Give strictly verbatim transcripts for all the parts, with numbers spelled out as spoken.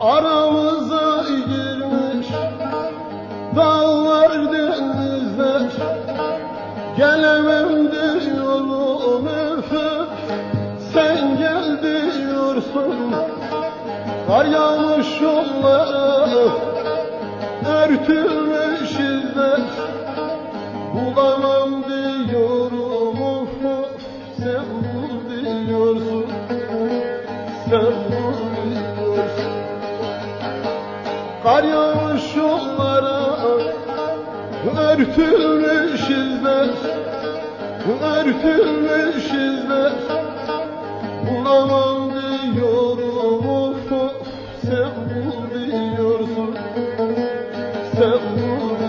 Aramıza girmiş dağlar denizler, gelemem diyorum öf, sen gel diyorsun. Kar yağmış yollara, örtülmüş izler, bulamam diyorum of of, sen bul diyorsun, sen bul diyorsun. Kar yağmış yollara, örtülmüş izler, örtülmüş izler, bulamam diyorum of of, sen bul diyorsun, sen bul diyorsun.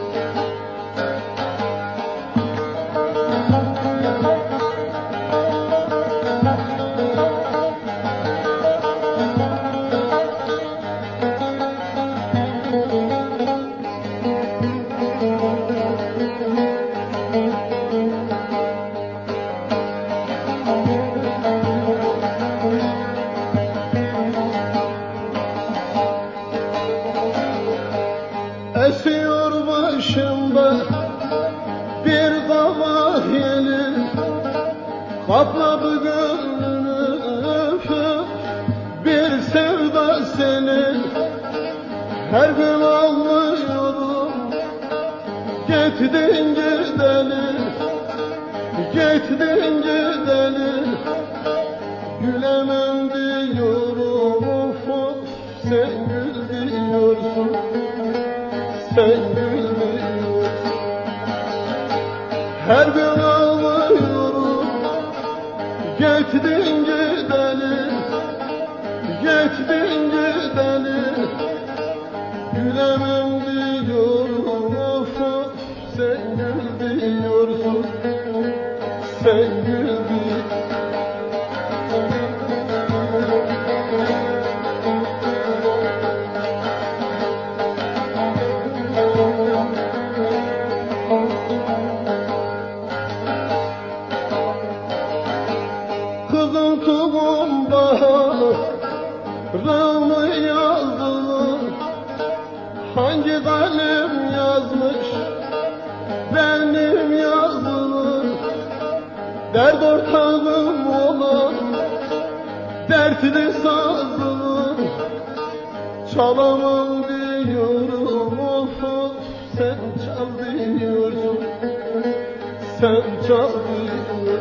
Esiyor başımda bir dava yeli, kapladı gönlünü öf, bir sevda seni. Her gün ağlıyorum, gittin gideli, gittin gideli. Gülemem diyorum of of, sen gül diyorsun, sen gül diyorsun. Her gün ağlıyorum, gittin gideli, gittin gideli. Gülemem diyorum of of, sen gül diyorsun, sen gül diyorsun. Kızım tulum baharımı yazdı, hangi kalem yazmış benim yazımı? Dert ortağım olan dertli sazımı, çalamam diyorum of of, sen çal diyorsun, sen çal diyorsun.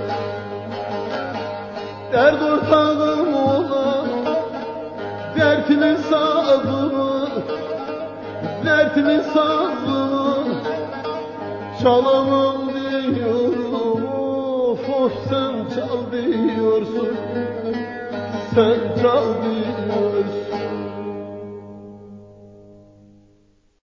Dert ortağım olan dertli sazımı, dertli sazımı, çalamam diyorum of of, sen çal diyorsun, sen çal diyorsun.